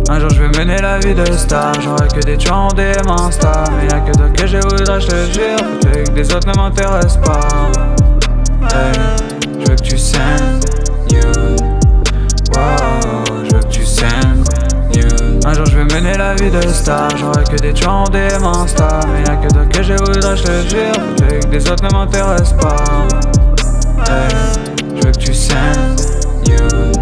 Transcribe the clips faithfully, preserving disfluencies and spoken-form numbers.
Un jour je vais mener la vie de star, j'aurai que des tueurs en D M Insta. Mais y'a que toi que je voudrais, je te jure. Faut que des autres ne m'intéressent pas. Hey, je veux que tu saignes, you. Wow, je veux que tu saignes, you. Un jour je vais mener la vie de star, j'aurai que des tueurs en D M Insta. Mais y'a que toi que je voudrais, je te jure. Faut que des autres ne m'intéressent pas. Hey, je veux que tu saignes, you.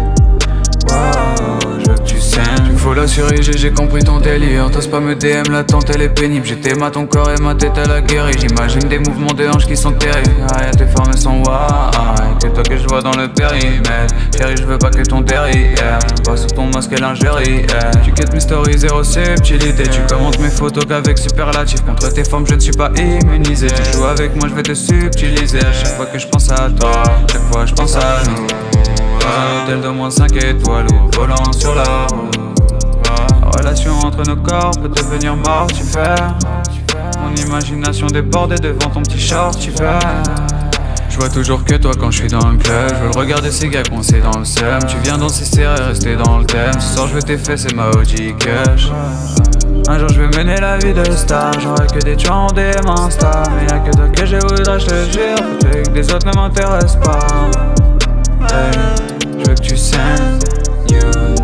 Wow, je veux que tu saignes. Tu me follow sur I G, j'ai compris ton délire. T'oses pas me D M, l'attente elle est pénible. J'étais ma ton corps et ma tête elle a guéri. J'imagine des mouvements de hanches qui sont terribles. Ah, y'a tes formes elles sont waouh. Que toi que je vois dans le périmètre. Chérie, je veux pas que ton derrière vois sur ton masque et l'ingérie. Tu quittes mes stories, zéro subtilité. Tu commentes mes photos qu'avec superlatif. Contre tes formes, je ne suis pas immunisé. Tu joues avec moi, je vais te subtiliser. À chaque fois que je pense à toi, chaque fois je pense à nous. Un hôtel de moins cinq étoiles ou volant sur la route. La relation entre nos corps peut devenir mortifère. Mon imagination débordée devant ton petit short hiver. Je vois toujours que toi quand je suis dans le club. Je veux le regarder ces gars coincés dans le seum. Tu viens danser serré, rester dans le thème. Ce soir je veux tes fesses, c'est ma O G cash. Un jour je vais mener la vie de star, j'aurai que des tueurs en D M Insta. Mais y'a que toi que je voudrais, je te jure. Faut que des autres ne m'intéressent pas. Hey, je veux que tu saignes, you.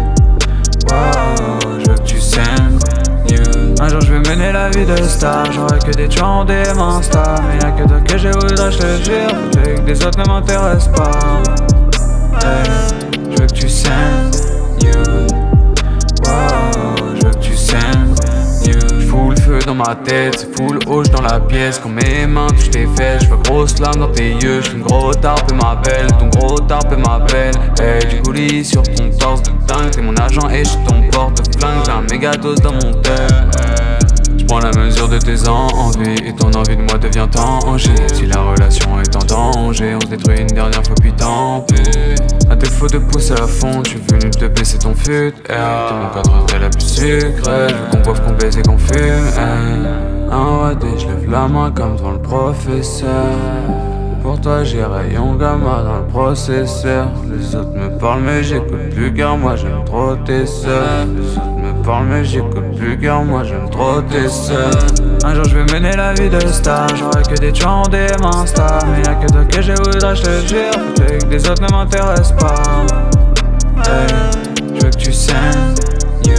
Wow, je veux que tu saignes, you. Un jour je vais mener la vie de star, j'aurai que des tueurs en D M Insta. Mais y'a que toi que je voudrais, je te jure. Faut que des autres ne m'intéressent pas. Hey, je veux que tu saignes, you. Wow, je veux que tu saignes, you. J'fous le feu dans ma tête, c'est full hoche dans la pièce. Quand mes mains touchent tes fesses, j'vois grosse lame dans tes yeux. J'fais une gros tarpe et m'appelle, ton gros tarpe et m'appelle. Hey, du coulis sur ton torse de dingue. T'es mon agent et j'suis ton porte-flingue. J'ai un méga dose dans mon tête. J'prends la mesure de tes envies et ton envie de moi devient tangible. Si la relation est en danger, on se détruit une dernière fois puis tant pis. À défaut de pousser à fond, tu es venu te baisser ton fut. T'es mon quatre heures la plus sucrée. Je veux qu'on boive, qu'on baise et qu'on fume. Un radé, je lève la main comme devant le professeur. Pour toi j'ai rayon gamma dans le processeur. Les autres me parlent mais j'écoute plus car moi j'aime trop tes sœurs. Les autres me parlent mais j'écoute plus car moi j'aime trop tes sœurs. Un jour je vais mener la vie de star, j'aurai que des tueurs en D M Insta. Mais y'a que toi que je voudrais, je te jure. Faut que des autres ne m'intéressent pas. Hey, je veux que tu saignes, you.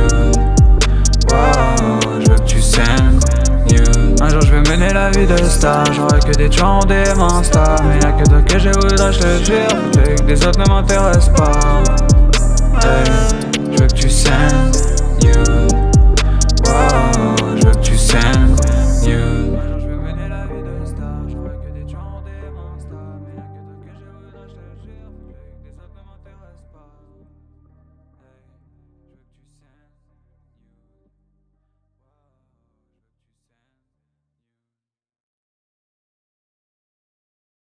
Wow, je veux que tu saignes, you. Un jour je vais mener la vie de star, j'aurai que des tueurs en D M Insta. Mais y'a que toi que je voudrais, je te jure. Faut que des autres ne m'intéressent pas. Hey, je veux que tu saignes, you. Wow, je veux que tu saignes.